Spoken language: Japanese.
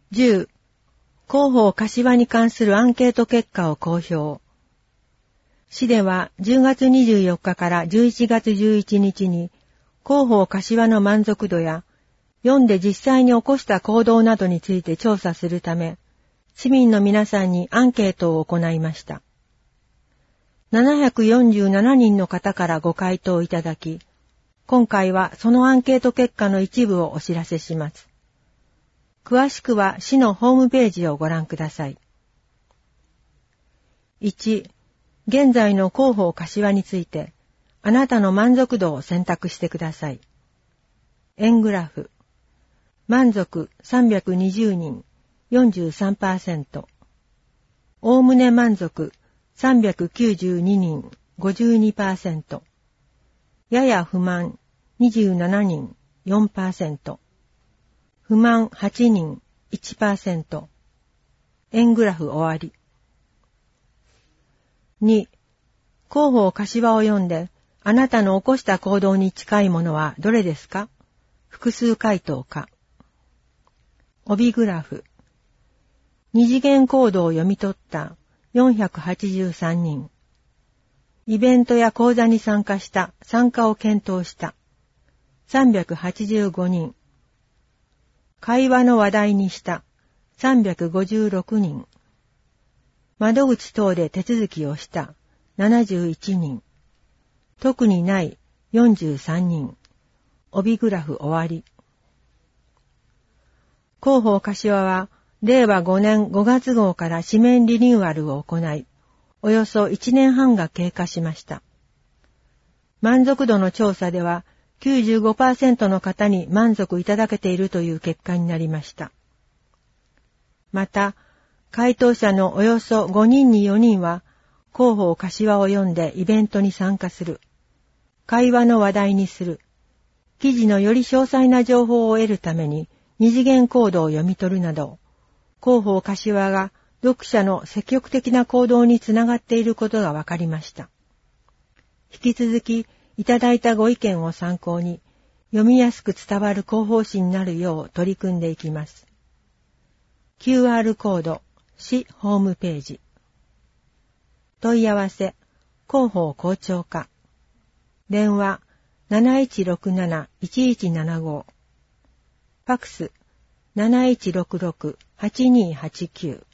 10、広報柏に関するアンケート結果を公表。市では10月24日から11月11日に広報柏の満足度や読んで実際に起こした行動などについて調査するため、市民の皆さんにアンケートを行いました。747人の方からご回答いただき、今回はそのアンケート結果の一部をお知らせします。詳しくは市のホームページをご覧ください。1、現在の広報柏について、あなたの満足度を選択してください。円グラフ。満足320人、43%。おおむね満足392人、52%。やや不満27人、4%。不満8人、1%。円グラフ終わり。2、広報柏を読んで、あなたの起こした行動に近いものはどれですか？複数回答か。帯グラフ。二次元コードを読み取った483人。イベントや講座に参加を検討した385人。会話の話題にした356人。窓口等で手続きをした71人。特にない43人。帯グラフ終わり。広報柏は令和5年5月号から紙面リニューアルを行い、およそ1年半が経過しました。満足度の調査では 95% の方に満足いただけているという結果になりました。また、回答者のおよそ5人に4人は、広報柏を読んでイベントに参加する、会話の話題にする、記事のより詳細な情報を得るために二次元コードを読み取るなど、広報柏が読者の積極的な行動につながっていることが分かりました。引き続きいただいたご意見を参考に、読みやすく伝わる広報誌になるよう取り組んでいきます。QR コード、市ホームページ。問い合わせ、広報校長課。電話、7167-1175。ファクス、7166-8289。